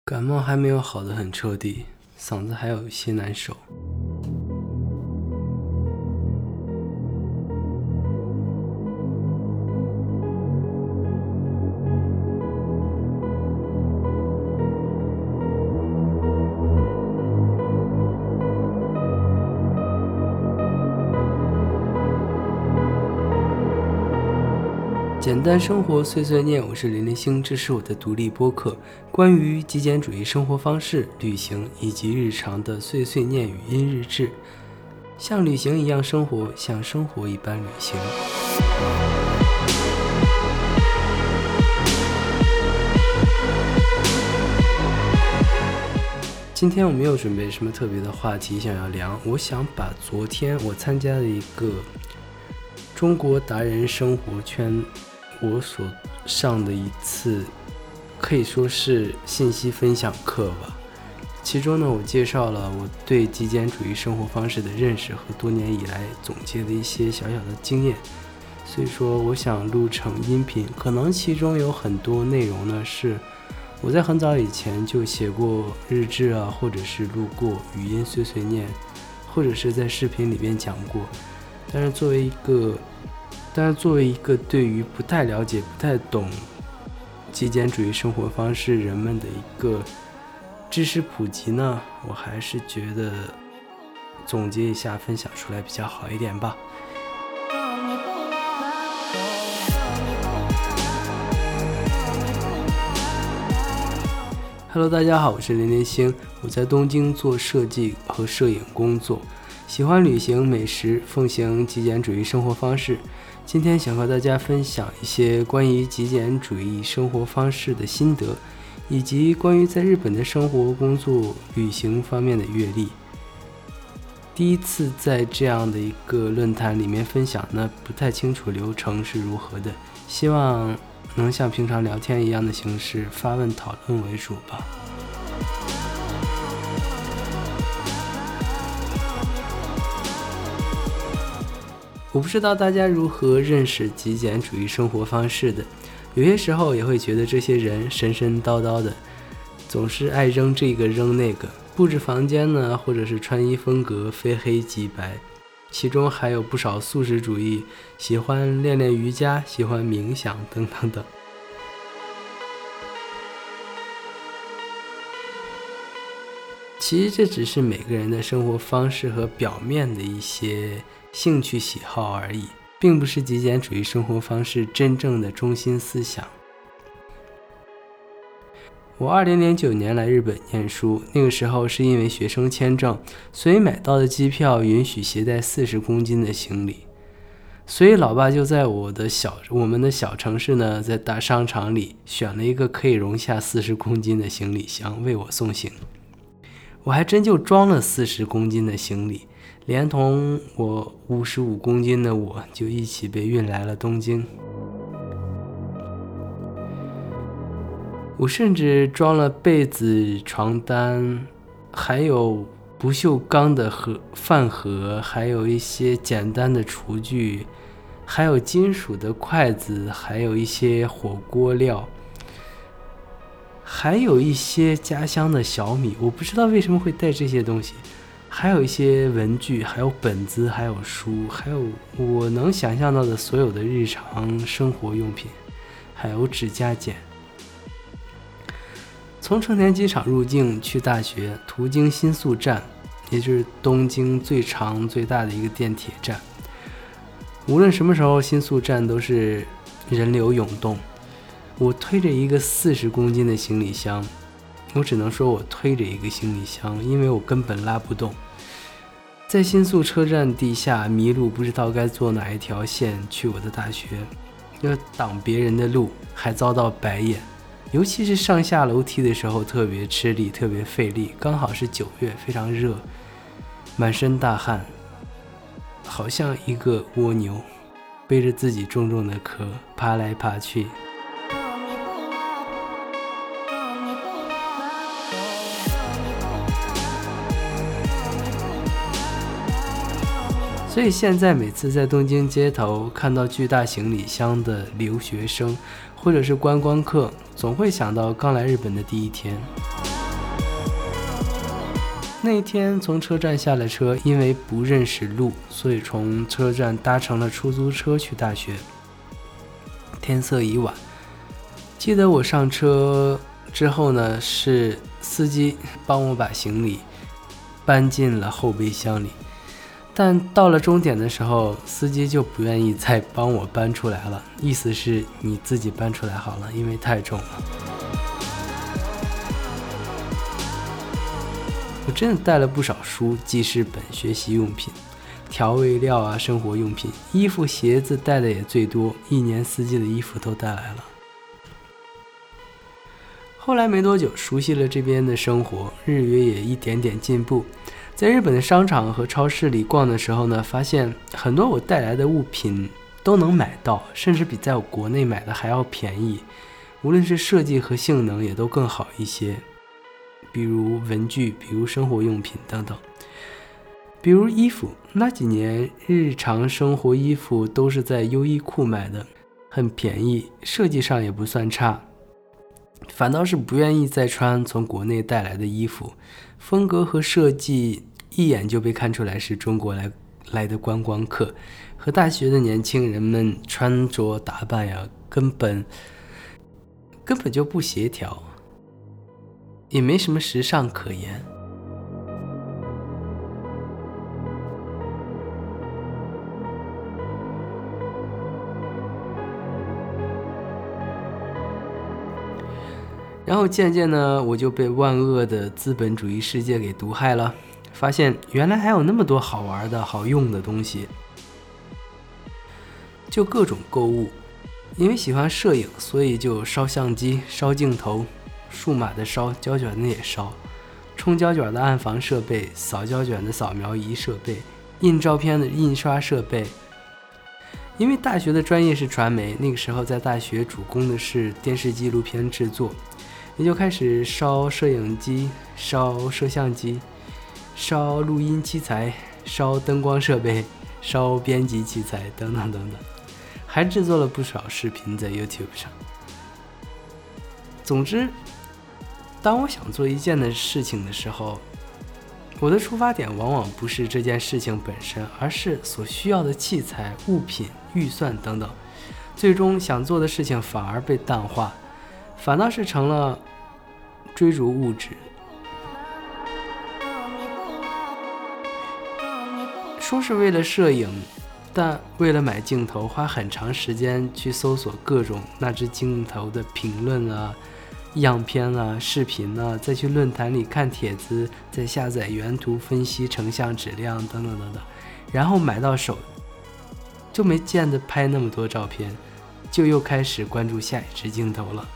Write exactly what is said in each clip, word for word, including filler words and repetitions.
感冒还没有好得很彻底，嗓子还有一些难受。简单生活碎碎念，我是林立星，这是我的独立播客，关于极简主义生活方式、旅行以及日常的碎碎念语音日志。像旅行一样生活，像生活一般旅行。今天我没有准备什么特别的话题想要聊，我想把昨天我参加的一个中国达人生活圈我所上的一次可以说是信息分享课吧，其中呢我介绍了我对极简主义生活方式的认识和多年以来总结的一些小小的经验，所以说我想录成音频，可能其中有很多内容呢是我在很早以前就写过日志啊，或者是录过语音碎碎念，或者是在视频里面讲过，但是作为一个但是作为一个对于不太了解不太懂极简主义生活方式人们的一个知识普及呢，我还是觉得总结一下分享出来比较好一点吧。Hello， 大家好，我是林立星，我在东京做设计和摄影工作，喜欢旅行、美食，奉行极简主义生活方式。今天想和大家分享一些关于极简主义生活方式的心得，以及关于在日本的生活、工作、旅行方面的阅历。第一次在这样的一个论坛里面分享呢，不太清楚流程是如何的，希望能像平常聊天一样的形式，发问讨论为主吧。我不知道大家如何认识极简主义生活方式的，有些时候也会觉得这些人神神叨叨的，总是爱扔这个扔那个，布置房间呢，或者是穿衣风格非黑即白，其中还有不少素食主义，喜欢练练瑜伽，喜欢冥想等等等。其实这只是每个人的生活方式和表面的一些兴趣喜好而已，并不是极简主义生活方式真正的中心思想。我二零零九年来日本念书，那个时候是因为学生签证，所以买到的机票允许携带四十公斤的行李，所以老爸就在我的小我们的小城市呢，在大商场里选了一个可以容下四十公斤的行李箱为我送行。我还真就装了四十公斤的行李，连同我五十五公斤的我就一起被运来了东京。我甚至装了被子、床单，还有不锈钢的盒饭盒，还有一些简单的厨具，还有金属的筷子，还有一些火锅料，还有一些家乡的小米，我不知道为什么会带这些东西，还有一些文具，还有本子，还有书，还有我能想象到的所有的日常生活用品，还有指甲剪。从成田机场入境去大学，途经新宿站，也就是东京最长最大的一个电铁站，无论什么时候新宿站都是人流涌动。我推着一个四十公斤的行李箱，我只能说我推着一个行李箱，因为我根本拉不动。在新宿车站地下迷路，不知道该坐哪一条线去我的大学，要挡别人的路，还遭到白眼。尤其是上下楼梯的时候特别吃力，特别费力，刚好是九月，非常热，满身大汗，好像一个蜗牛，背着自己重重的壳爬来爬去。所以现在每次在东京街头看到巨大行李箱的留学生或者是观光客，总会想到刚来日本的第一天。 那天从车站下了车，因为不认识路，所以从车站搭乘了出租车去大学。天色已晚，记得我上车之后呢，是司机帮我把行李搬进了后备箱里，但到了终点的时候，司机就不愿意再帮我搬出来了，意思是你自己搬出来好了，因为太重了。我真的带了不少书、记事本、学习用品、调味料啊、生活用品，衣服、鞋子带的也最多，一年四季的衣服都带来了。后来没多久，熟悉了这边的生活，日语也一点点进步。在日本的商场和超市里逛的时候呢，发现很多我带来的物品都能买到，甚至比在我国内买的还要便宜，无论是设计和性能也都更好一些。比如文具，比如生活用品等等。比如衣服，那几年日常生活衣服都是在优衣库买的，很便宜，设计上也不算差。反倒是不愿意再穿从国内带来的衣服，风格和设计一眼就被看出来是中国来来的观光客，和大学的年轻人们穿着打扮呀，根本根本就不协调，也没什么时尚可言。然后渐渐呢，我就被万恶的资本主义世界给毒害了，发现原来还有那么多好玩的好用的东西，就各种购物。因为喜欢摄影，所以就烧相机、烧镜头，数码的烧，胶卷的也烧，冲胶卷的暗房设备，扫胶卷的扫描仪设备，印照片的印刷设备。因为大学的专业是传媒，那个时候在大学主攻的是电视纪录片制作，也就开始烧摄影机、烧摄像机、烧录音器材、烧灯光设备、烧编辑器材等等等等，还制作了不少视频在 YouTube 上。总之，当我想做一件的事情的时候，我的出发点往往不是这件事情本身，而是所需要的器材、物品、预算等等，最终想做的事情反而被淡化，反倒是成了追逐物质。说是为了摄影，但为了买镜头，花很长时间去搜索各种那只镜头的评论啊、样片啊、视频啊，再去论坛里看帖子，再下载原图分析成像质量等等等等，然后买到手，就没见得拍那么多照片，就又开始关注下一支镜头了。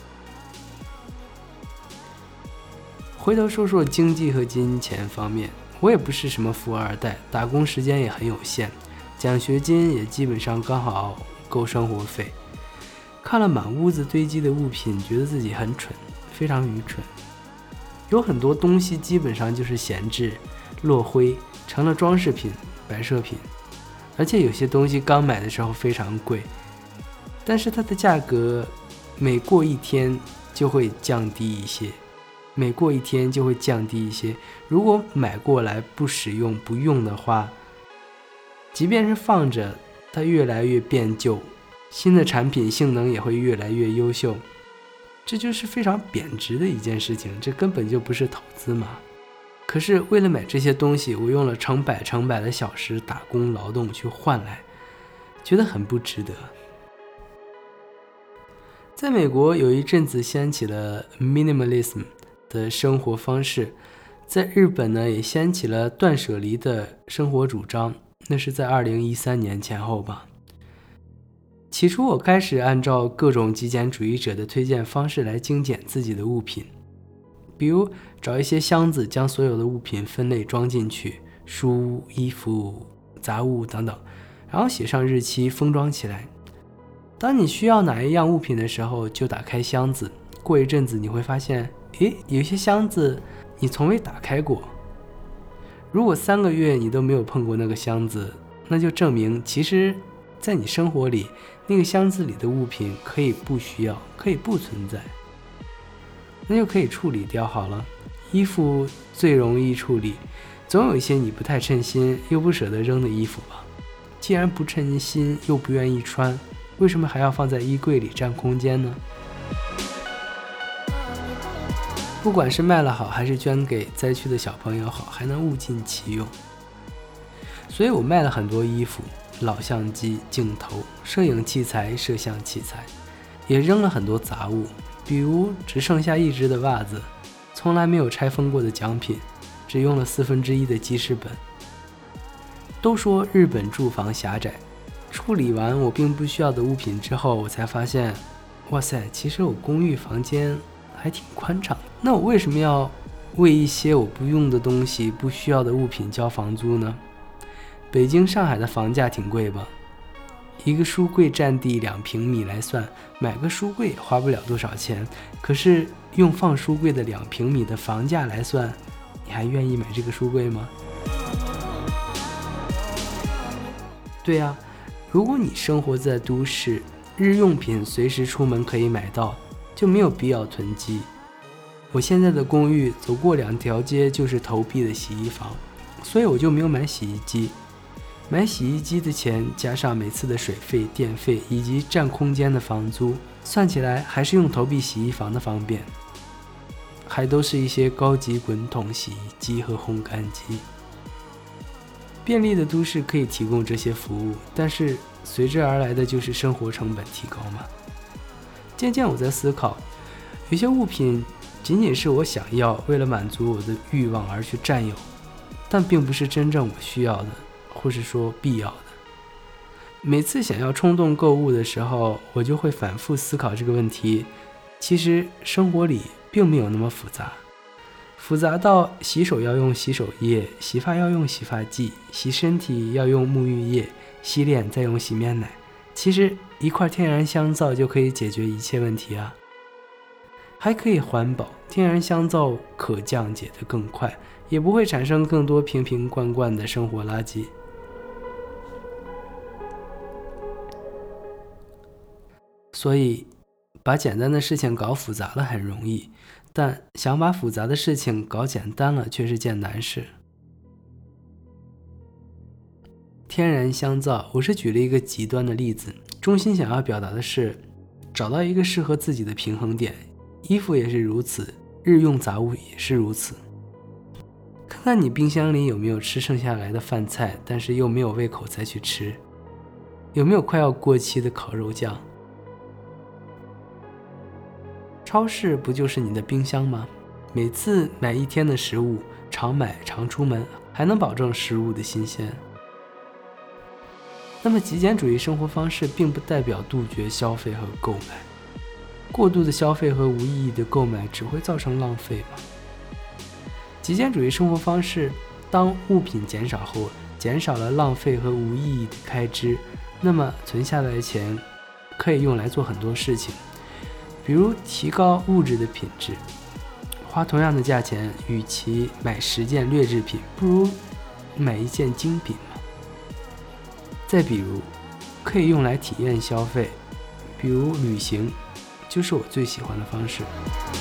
回头说说经济和金钱方面，我也不是什么富二代，打工时间也很有限，奖学金也基本上刚好够生活费。看了满屋子堆积的物品，觉得自己很蠢，非常愚蠢。有很多东西基本上就是闲置、落灰，成了装饰品、摆设品。而且有些东西刚买的时候非常贵，但是它的价格每过一天就会降低一些，每过一天就会降低一些。如果买过来不使用、不用的话，即便是放着，它越来越变旧，新的产品性能也会越来越优秀，这就是非常贬值的一件事情，这根本就不是投资嘛。可是为了买这些东西，我用了成百成百的小时打工劳动去换来，觉得很不值得。在美国有一阵子掀起了 minimalism 的生活方式，在日本呢也掀起了断舍离的生活主张，那是在二零一三年前后吧。起初我开始按照各种极简主义者的推荐方式来精简自己的物品，比如找一些箱子将所有的物品分类装进去，书、衣服、杂物等等，然后写上日期封装起来。当你需要哪一样物品的时候，就打开箱子，过一阵子你会发现，诶，有些箱子你从未打开过。如果三个月你都没有碰过那个箱子，那就证明其实在你生活里，那个箱子里的物品可以不需要，可以不存在，那就可以处理掉好了。 衣服最容易处理，总有一些你不太称心又不舍得扔的衣服吧。既然不称心又不愿意穿，为什么还要放在衣柜里占空间呢？不管是卖了好还是捐给灾区的小朋友好，还能物尽其用。所以我卖了很多衣服、老相机、镜头、摄影器材、摄像器材，也扔了很多杂物，比如只剩下一只的袜子，从来没有拆封过的奖品，只用了四分之一的记事本。都说日本住房狭窄，处理完我并不需要的物品之后，我才发现，哇塞，其实我公寓房间还挺宽敞的。那我为什么要为一些我不用的东西、不需要的物品交房租呢？北京、上海的房价挺贵吧？一个书柜占地两平米来算，买个书柜也花不了多少钱。可是用放书柜的两平米的房价来算，你还愿意买这个书柜吗？对呀，如果你生活在都市，日用品随时出门可以买到，就没有必要囤积。我现在的公寓走过两条街就是投币的洗衣房，所以我就没有买洗衣机。买洗衣机的钱加上每次的水费、电费以及占空间的房租，算起来还是用投币洗衣房的方便，还都是一些高级滚筒洗衣机和烘干机。便利的都市可以提供这些服务，但是随之而来的就是生活成本提高嘛。渐渐我在思考，有些物品仅仅是我想要，为了满足我的欲望而去占有，但并不是真正我需要的，或是说必要的。每次想要冲动购物的时候，我就会反复思考这个问题。其实生活里并没有那么复杂，复杂到洗手要用洗手液，洗发要用洗发剂，洗身体要用沐浴液，洗脸再用洗面奶。其实一块天然香皂就可以解决一切问题啊，还可以环保，天然香皂可降解得更快，也不会产生更多瓶瓶罐罐的生活垃圾。所以把简单的事情搞复杂了很容易，但想把复杂的事情搞简单了却是件难事。天然香皂，我是举了一个极端的例子，中心想要表达的是找到一个适合自己的平衡点。衣服也是如此，日用杂物也是如此。看看你冰箱里有没有吃剩下来的饭菜，但是又没有胃口再去吃，有没有快要过期的烤肉酱。超市不就是你的冰箱吗？每次买一天的食物，常买常出门，还能保证食物的新鲜。那么极简主义生活方式并不代表杜绝消费和购买，过度的消费和无意义的购买只会造成浪费嘛。极简主义生活方式，当物品减少后，减少了浪费和无意义的开支，那么存下来的钱可以用来做很多事情，比如提高物质的品质。花同样的价钱，与其买十件劣质品，不如买一件精品嘛。再比如，可以用来体验消费，比如旅行，就是我最喜欢的方式。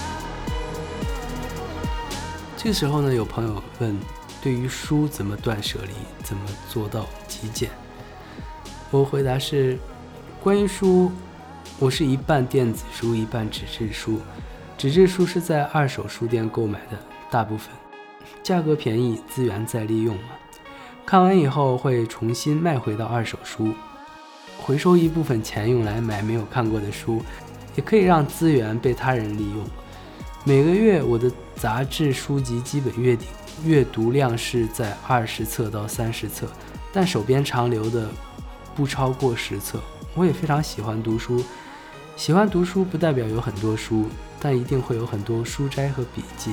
这个时候呢，有朋友问，对于书怎么断舍离，怎么做到极简？我回答是，关于书，我是一半电子书，一半纸质书。纸质书是在二手书店购买的，大部分价格便宜，资源再利用嘛。看完以后会重新卖回到二手书，回收一部分钱用来买没有看过的书，也可以让资源被他人利用。每个月我的杂志书籍基本阅阅读量是在二十册到三十册，但手边常留的不超过十册。我也非常喜欢读书，喜欢读书不代表有很多书，但一定会有很多书摘和笔记。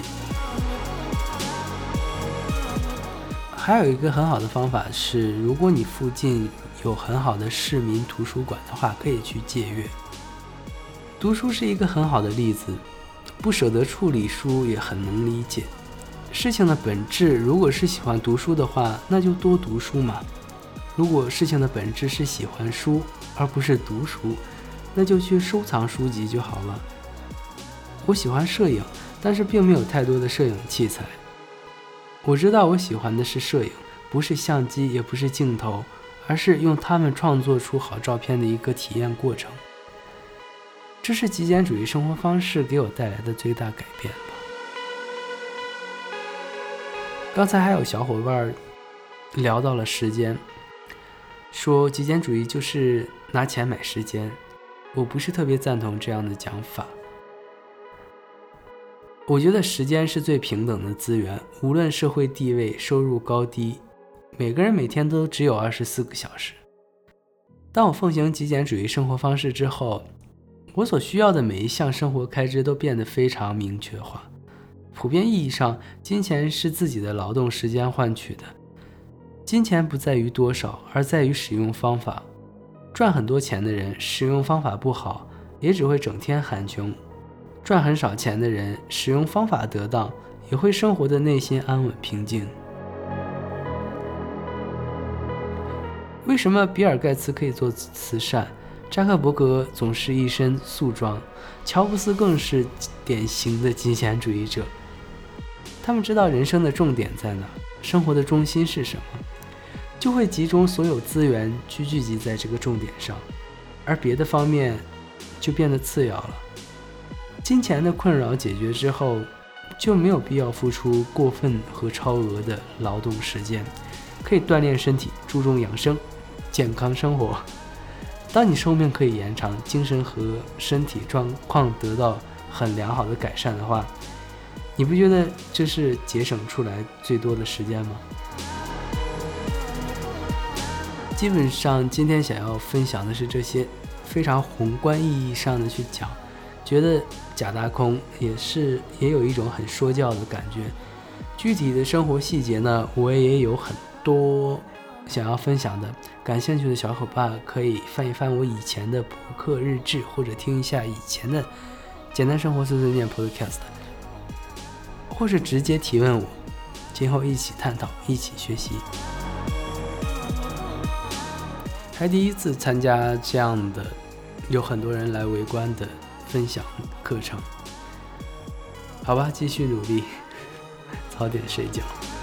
还有一个很好的方法是，如果你附近有很好的市民图书馆的话，可以去借阅。读书是一个很好的例子，不舍得处理书也很能理解。事情的本质如果是喜欢读书的话，那就多读书嘛。如果事情的本质是喜欢书而不是读书，那就去收藏书籍就好了。我喜欢摄影， 但是并没有太多的摄影器材。我知道我喜欢的是摄影，不是相机，也不是镜头，而是用它们创作出好照片的一个体验过程。这是极简主义生活方式给我带来的最大改变吧。刚才还有小伙伴聊到了时间，说极简主义就是拿钱买时间，我不是特别赞同这样的讲法。我觉得时间是最平等的资源，无论社会地位、收入高低，每个人每天都只有二十四个小时。当我奉行极简主义生活方式之后，我所需要的每一项生活开支都变得非常明确化。普遍意义上，金钱是自己的劳动时间换取的。金钱不在于多少，而在于使用方法。赚很多钱的人，使用方法不好，也只会整天喊穷；赚很少钱的人，使用方法得当，也会生活的内心安稳平静。为什么比尔盖茨可以做慈善？扎克伯格总是一身素装，乔布斯更是典型的极简主义者。他们知道人生的重点在哪，生活的中心是什么，就会集中所有资源去聚集在这个重点上，而别的方面就变得次要了。金钱的困扰解决之后，就没有必要付出过分和超额的劳动时间，可以锻炼身体，注重养生，健康生活。当你寿命可以延长，精神和身体状况得到很良好的改善的话，你不觉得这是节省出来最多的时间吗？基本上今天想要分享的是这些，非常宏观意义上的去讲，觉得假大空也是也有一种很说教的感觉。具体的生活细节呢，我也有很多想要分享的，感兴趣的小伙伴可以翻一翻我以前的博客日志，或者听一下以前的简单生活碎碎念 podcast， 或是直接提问我，今后一起探讨，一起学习。还第一次参加这样的有很多人来围观的分享课程，好吧，继续努力，早点睡觉。